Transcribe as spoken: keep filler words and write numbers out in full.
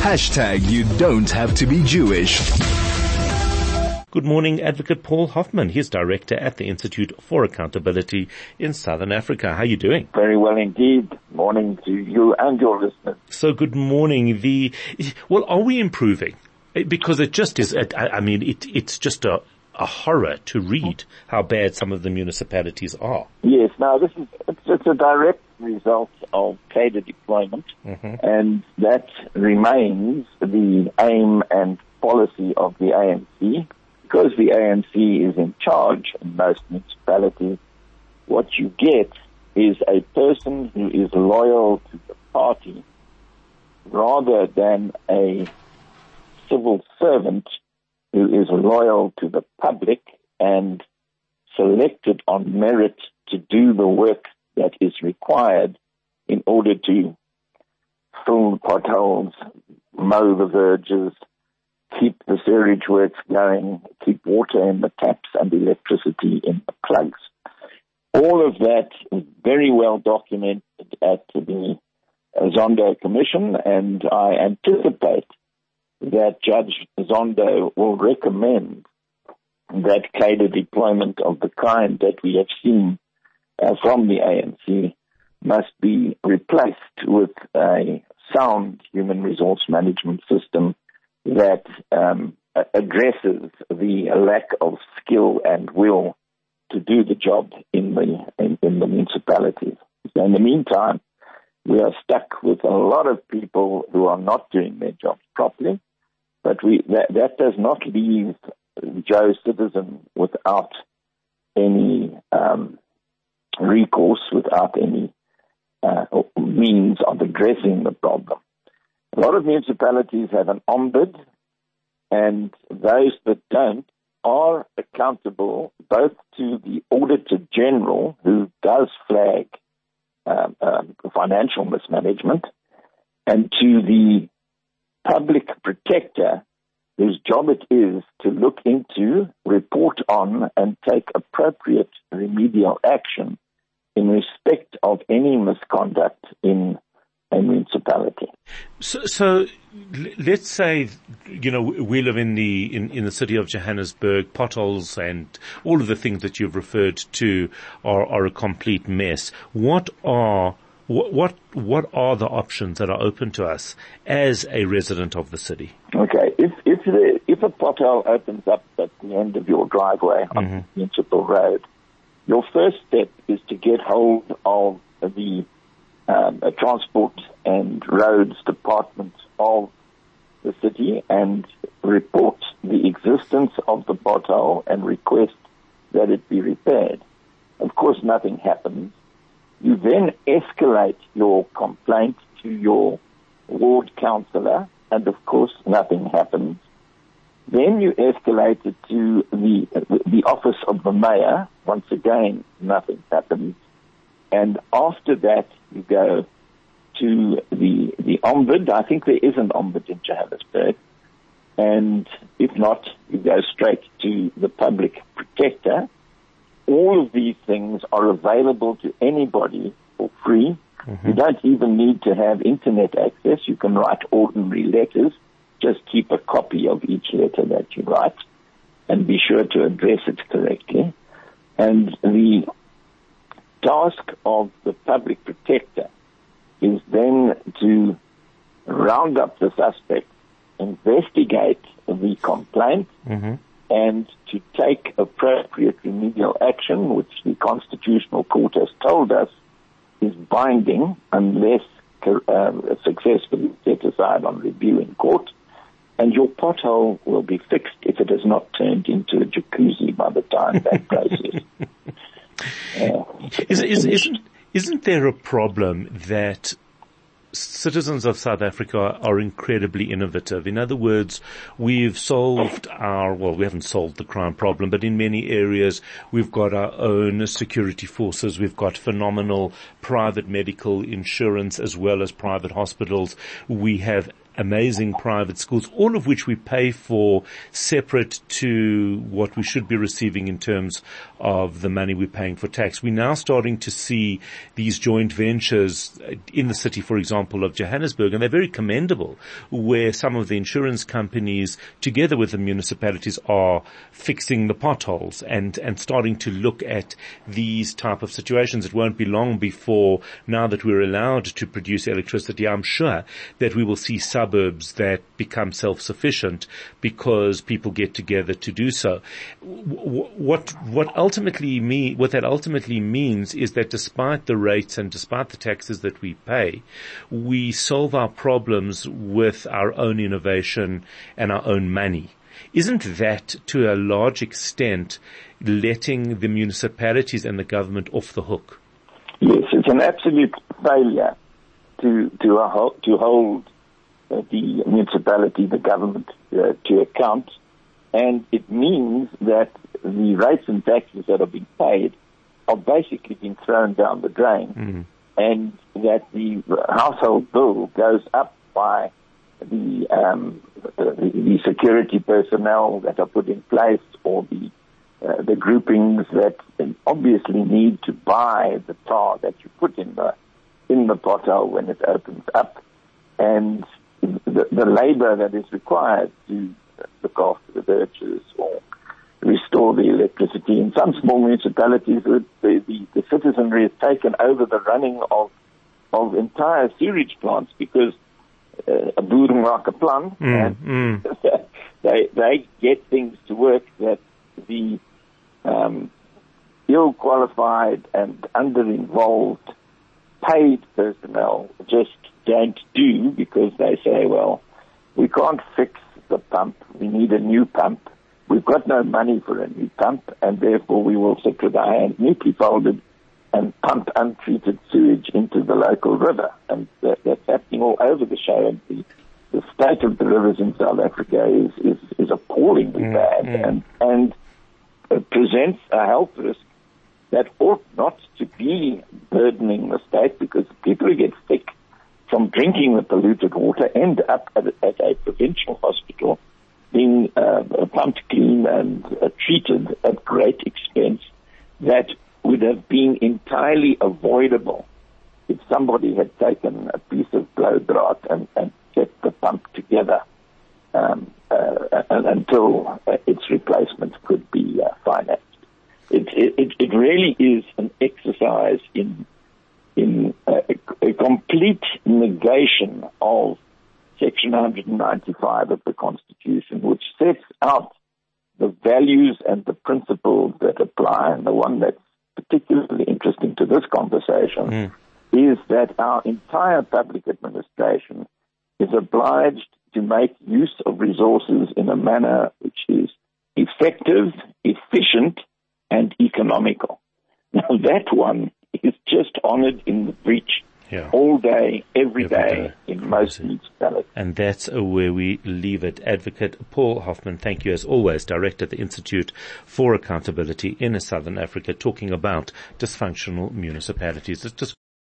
Hashtag you don't have to be Jewish. Good morning, Advocate Paul Hoffman. He's Director at the Institute for Accountability in Southern Africa. How are you doing? Very well indeed. Morning to you and your listeners. So good morning. The, well, are we improving? Because it just is, I mean, it, it's just a, a horror to read how bad some of the municipalities are. Yes, now this is, it's, it's a direct result of cadre deployment, mm-hmm. and that remains the aim and policy of the A N C. Because the A N C is in charge in most municipalities, what you get is a person who is loyal to the party rather than a civil servant who is loyal to the public and selected on merit to do the work that is required in order to fill potholes, mow the verges, keep the sewage works going, keep water in the taps and electricity in the plugs. All of that is very well documented at the Zondo Commission, and I anticipate that Judge Zondo will recommend that cadre deployment of the kind that we have seen uh, from the A N C must be replaced with a sound human resource management system that um, addresses the lack of skill and will to do the job in the in, in the municipalities. So in the meantime, we are stuck with a lot of people who are not doing their jobs properly, but we that, that does not leave Joe Citizen without any um, recourse, without any uh, means of addressing the problem. A lot of municipalities have an ombud, and those that don't are accountable both to the Auditor General, who does flag um, um, financial mismanagement, and to the Public Protector, whose job it is to look into, report on, and take appropriate remedial action in respect of any misconduct in a municipality. So, so let's say, you know, we live in the in, in the city of Johannesburg. Potholes and all of the things that you've referred to are, are a complete mess. What are what what what are the options that are open to us as a resident of the city? Okay, if if the, if a pothole opens up at the end of your driveway on mm-hmm. the municipal road, your first step is to get hold of the Um, a transport and roads department of the city and report the existence of the pothole and request that it be repaired. Of course, nothing happens. You then escalate your complaint to your ward councillor, and of course, nothing happens. Then you escalate it to the the office of the mayor. Once again, nothing happens. And after that, you go to the the ombud. I think there is an ombud in Johannesburg. And if not, you go straight to the Public Protector. All of these things are available to anybody for free. Mm-hmm. You don't even need to have internet access. You can write ordinary letters. Just keep a copy of each letter that you write and be sure to address it correctly. And the task of the Public Protector is then to round up the suspect, investigate the complaint, mm-hmm. and to take appropriate remedial action, which the Constitutional Court has told us is binding unless uh, successfully set aside on review in court. And your pothole will be fixed if it has not turned into a jacuzzi by the time that process. Uh, is, is, isn't, isn't there a problem that citizens of South Africa are incredibly innovative? In other words, we've solved our, well, we haven't solved the crime problem, but in many areas we've got our own security forces. We've got phenomenal private medical insurance as well as private hospitals. We have amazing private schools, all of which we pay for separate to what we should be receiving in terms of the money we're paying for tax. We're now starting to see these joint ventures in the city, for example, of Johannesburg, and they're very commendable, where some of the insurance companies, together with the municipalities, are fixing the potholes and, and starting to look at these type of situations. It won't be long before, now that we're allowed to produce electricity, I'm sure that we will see suburbs that become self-sufficient because people get together to do so. What, what ultimately mean, what that ultimately means is that despite the rates and despite the taxes that we pay, we solve our problems with our own innovation and our own money. Isn't that, to a large extent, letting the municipalities and the government off the hook? Yes, it's an absolute failure to to, uh, to hold uh, the municipality, the government, uh, to account, and it means that the rates and taxes that are being paid are basically being thrown down the drain, mm. and that the household bill goes up by the, um, the the security personnel that are put in place, or the uh, the groupings that obviously need to buy the tar that you put in the in the pothole when it opens up, and the, the labour that is required to look after the birches or restore the electricity. In some small municipalities, the, the, the citizenry has taken over the running of of entire sewage plants because uh, a boerenmakeplan, mm, and mm. they they get things to work that the um, ill-qualified and under-involved paid personnel just don't do, because they say, well, we can't fix the pump, we need a new pump. We've got no money for a new pump, and therefore we will sit with our hands neatly folded and pump untreated sewage into the local river. And that, that's happening all over the show. And the, the state of the rivers in South Africa is, is, is appallingly mm, bad, mm. and, and it presents a health risk that ought not to be burdening the state, because people who get sick from drinking the polluted water end up at, at a provincial hospital being uh, pumped clean and uh, treated at great expense, that would have been entirely avoidable if somebody had taken a piece of blow drought and, and set the pump together um, uh, until uh, its replacement could be uh, financed. It, it, it really is an exercise in in uh, a, a complete negation of Section one ninety-five of the Constitution, which sets out the values and the principles that apply. And the one that's particularly interesting to this conversation mm. is that our entire public administration is obliged to make use of resources in a manner which is effective, efficient, and economical. Now, that one is just honored in the breach yeah. all day, every, every day, day in most municipalities. And that's where we leave it. Advocate Paul Hoffman, thank you as always, Director at the Institute for Accountability in Southern Africa, talking about dysfunctional municipalities. It's just